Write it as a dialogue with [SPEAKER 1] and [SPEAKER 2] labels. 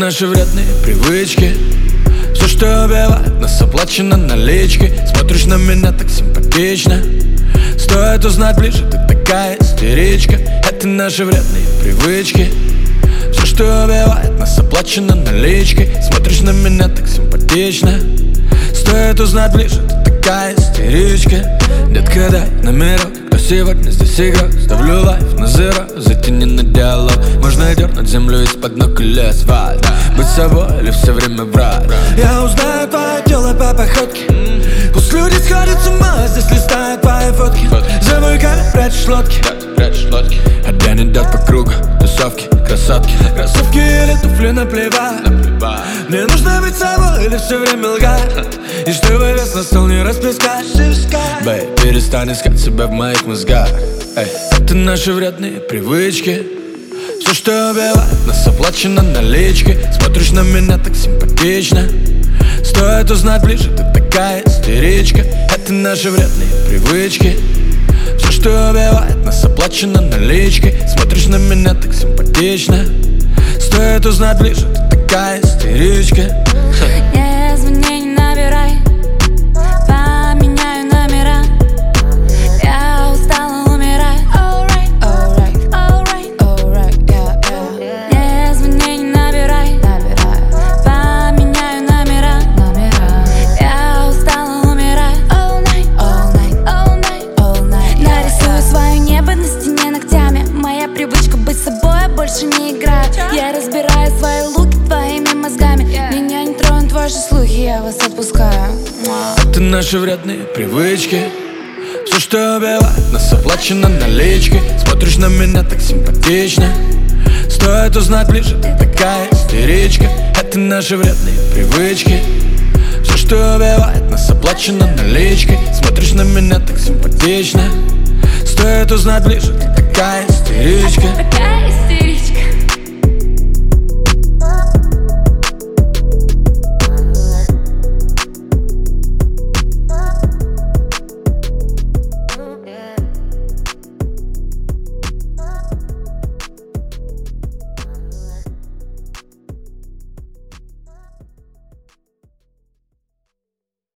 [SPEAKER 1] наши вредные привычки. Все, что убивает нас, оплачено наличкой. Смотришь на меня так симпатично, стоит узнать ближе, ты такая истеричка. Это наши вредные привычки. Все, что убивает нас, оплачено наличкой. Смотришь на меня так симпатично, стоит узнать ближе, ты такая истеричка. Детка, дай номерок, кто сегодня здесь игрок. Ставлю лайф на зеро, затяни на диалог. Можно дернуть землю из-под ног или асфальт. Быть собой или все время врать. Я узнаю твое тело по походке. Пусть люди сходят с ума, здесь листают твои фотки. За буйками прячешь лодки. А день идет по кругу, тусовки, красотки. Кроссовки или туфли наплевать. Мне нужно быть собой или все время лгать. И чтобы вес на стол не расплескать. Бэй, перестань искать себя в моих мозгах. Это наши вредные привычки. Все, что убивает нас, оплачено наличкой. Смотришь на меня так симпатично, стоит узнать ближе, ты такая истеричка. Это наши вредные привычки. Все, что убивает нас, оплачено наличкой. Смотришь на меня так симпатично, стоит узнать ближе, ты такая истеричка.
[SPEAKER 2] Не звони, не набирай, поменяю номера. Я устала умирать. Не звони, не набирай, поменяю номера. Я устала умирать. Нарисую свое небо на стене ногтями. Моя привычка быть собой больше не играет. Я разбираю свои луки твоими мозгами. Меня не тронут ваши слухи, я вас отпускаю.
[SPEAKER 1] Это наши вредные привычки. Все, что убивает нас, оплачено наличкой. Смотришь на меня так симпатично, стоит узнать ближе, ты такая истеричка. Это наши вредные привычки. Все, что убивает нас, оплачено наличкой. Смотришь на меня так симпатично, стоит узнать ближе, ты такая истеричка.